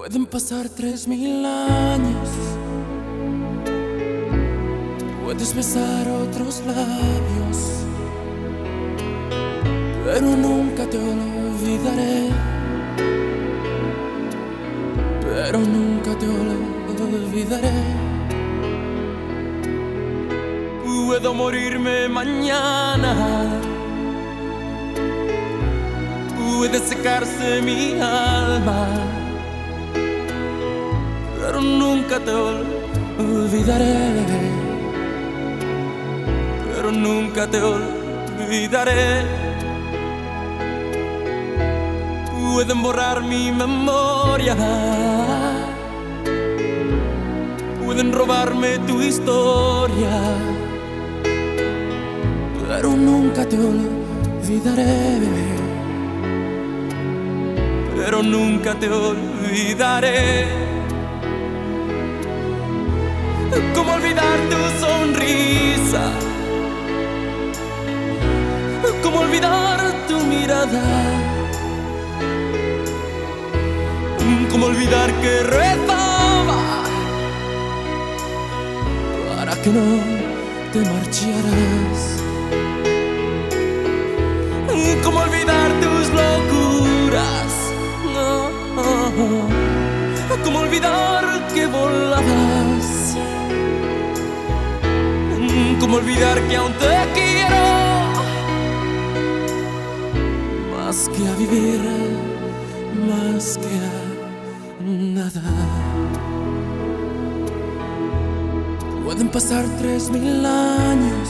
Pueden pasar 3000 años, puedes besar otros labios, pero nunca te olvidaré, pero nunca te olvidaré. Puedo morirme mañana, puede secarse mi alma, pero nunca te olvidaré, pero nunca te olvidaré. Pueden borrar mi memoria, pueden robarme tu historia, pero nunca te olvidaré, pero nunca te olvidaré. ¿Cómo olvidar tu sonrisa? ¿Cómo olvidar tu mirada? ¿Cómo olvidar que rezaba para que no te marcharas? ¿Cómo olvidar tus locuras? ¿Cómo olvidar que volabas? ¿Cómo olvidar que aún te quiero más que a vivir, más que a nada? Pueden pasar 3000 años,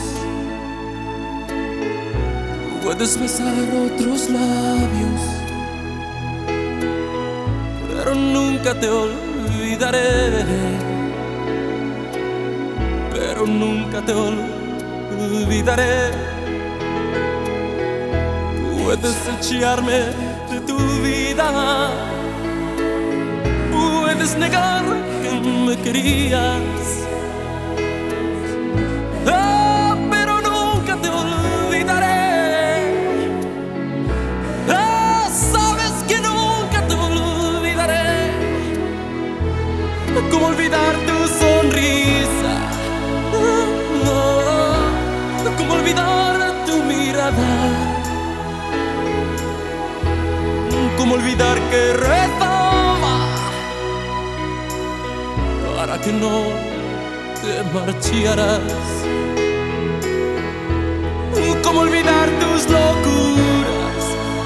puedes besar otros labios, pero nunca te olvidaré, pero nunca te olvidaré. Puedes echarme de tu vida, puedes negar que me querías, pero nunca te olvidaré. Sabes que nunca te olvidaré. ¿Cómo olvidar tu sonrisa? ¿Cómo olvidar tu mirada? ¿Cómo olvidar que rezaba para que no te marcharas? ¿Cómo olvidar tus locuras?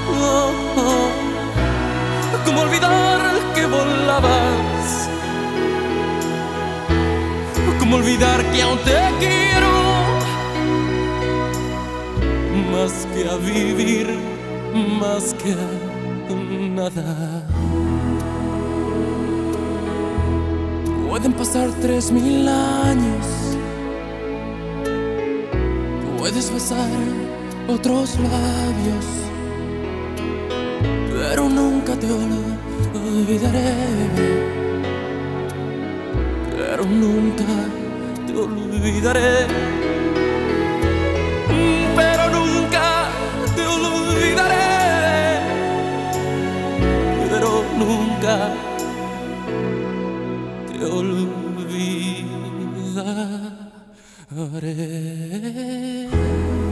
¿Cómo olvidar que volabas? ¿Cómo olvidar que aún te quiero más que a vivir, más que a nada? Pueden pasar 3000 años, puedes besar otros labios, pero nunca te olvidaré, pero nunca te olvidaré, pero nunca te olvidaré, pero nunca te olvidaré.